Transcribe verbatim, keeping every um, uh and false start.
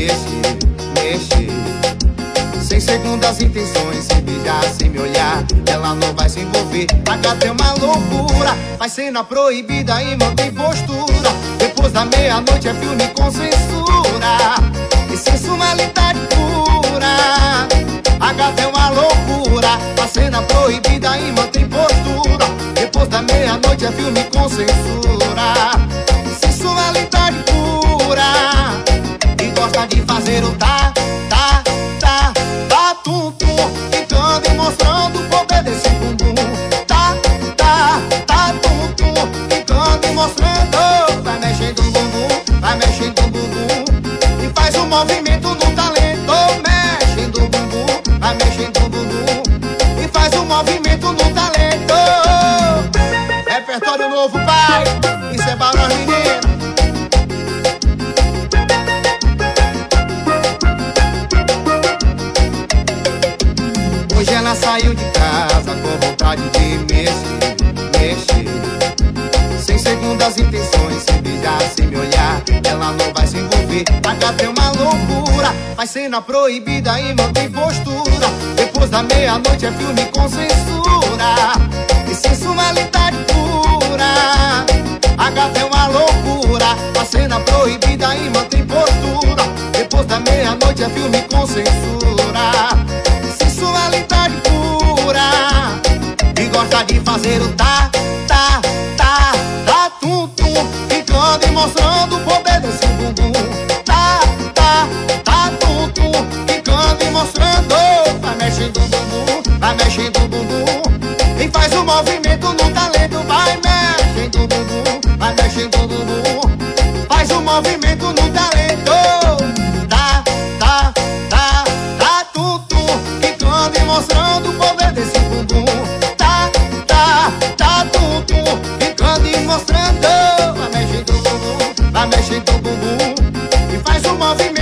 mexer, mexer. Sem segundas intenções, sem beijar, sem me olhar, ela não vai se envolver. A gata é uma loucura, faz cena proibida e mantém postura. Depois da meia-noite é filme com censura e sensualidade pura. A gata é uma loucura, faz cena proibida e mantém postura. Depois da meia-noite é filme com censura e sensualidade pura. E gosta de fazer o tá, tá, tá, tá, tum, tum, ficando e mostrando o poder desse bumbum. Tá, tá, tá, tum, tum, ficando e mostrando. Vai mexendo o bumbum, vai mexendo o bumbum e faz um movimento no talento. Mexendo o bumbum, vai mexendo o bumbum e faz um movimento no talento. Repertório novo, pai, isso é para nós meninos. Hoje ela saiu de casa com vontade de mexer, mexer. Sem segundas intenções, sem beijar, sem me olhar, ela não vai se envolver. A gata é uma loucura, faz cena proibida e mantém postura. Depois da meia-noite é filme com censura e sensualidade pura. A gata é uma loucura, faz cena proibida e mantém postura. Depois da meia-noite é filme com censura, sensualidade pura. E gosta de fazer o tá, tá, tá, tá, tum, tum, ficando e mostrando o poder desse bumbum. Tá, tá, tá, tum, tum, ficando e mostrando. Vai mexendo o bumbum, vai mexendo o bumbum e faz um movimento no talento. Vai mexendo o bumbum, vai mexendo o bumbum, faz um movimento no talento. Tá, tá, tá, tá, tum, tum, ficando e mostrando o poder desse bumbum. Tá, tá, tá, tum, tum, ficando e mostrando. Vai mexendo o bumbum, vai mexendo o bumbum e faz um movimento